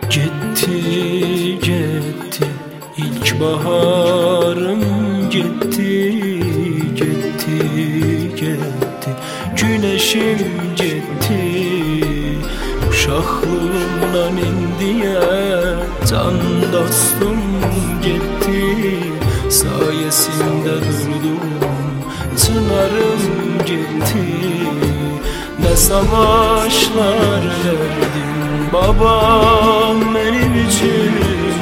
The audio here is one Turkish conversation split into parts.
Gitti gitti ilkbaharım, gitti gitti gitti güneşim gitti. Uşaqlığımdan indiyə can dostum gitti. Sayesinde durdum çınarım gitti. Ne savaşlar verdin babam benim için,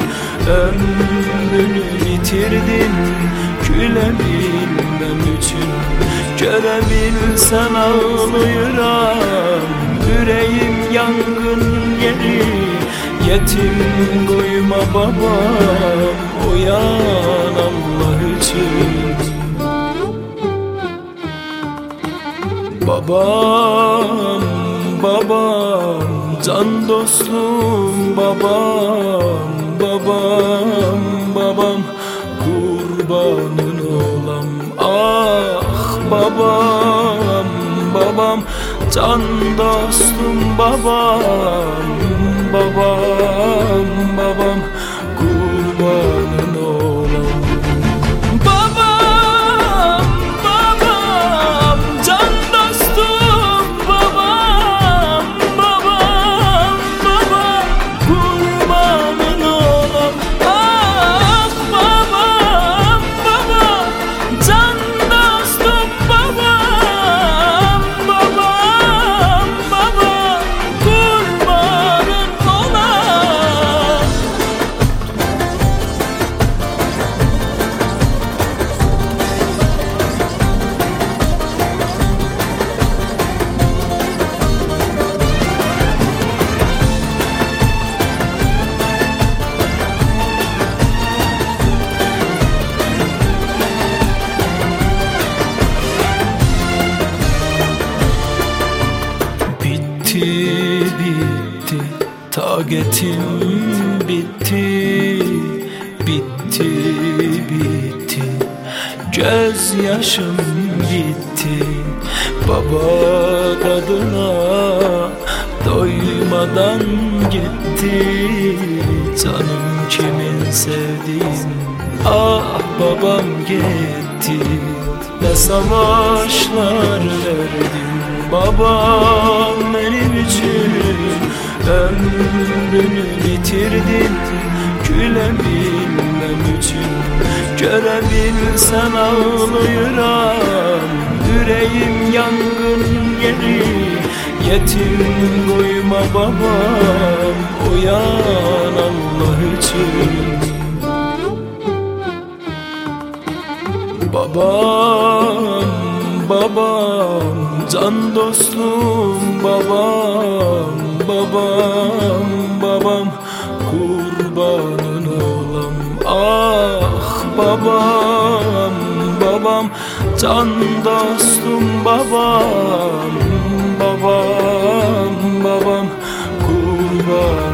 ömrünü bitirdin gülebilmem için. Görebilsen ağlıyorum, yüreğim yangın yeri. Yetim koyma babam, uyan Allah için. Babam, babam, can dostum babam, babam, babam, kurbanın olam. Ah babam, babam, can dostum babam, babam, babam, kurbanın olam. Bitti, tagetim bitti, bitti, bitti, gözyaşım bitti. Baba kadına doymadan gitti. Canım kimin sevdiğim, ah babam gitti. Ne savaşlar verdin babam benim için, ömrünü bitirdin gülebilmem için. Görebilsen ağlıyorum, yüreğim yangın yeri. Yetim koyma babam, uyan Allah için. Babam, babam, can dostum babam, babam, babam, kurbanın olam. Ah babam, babam, can dostum babam, babam, babam, kurban.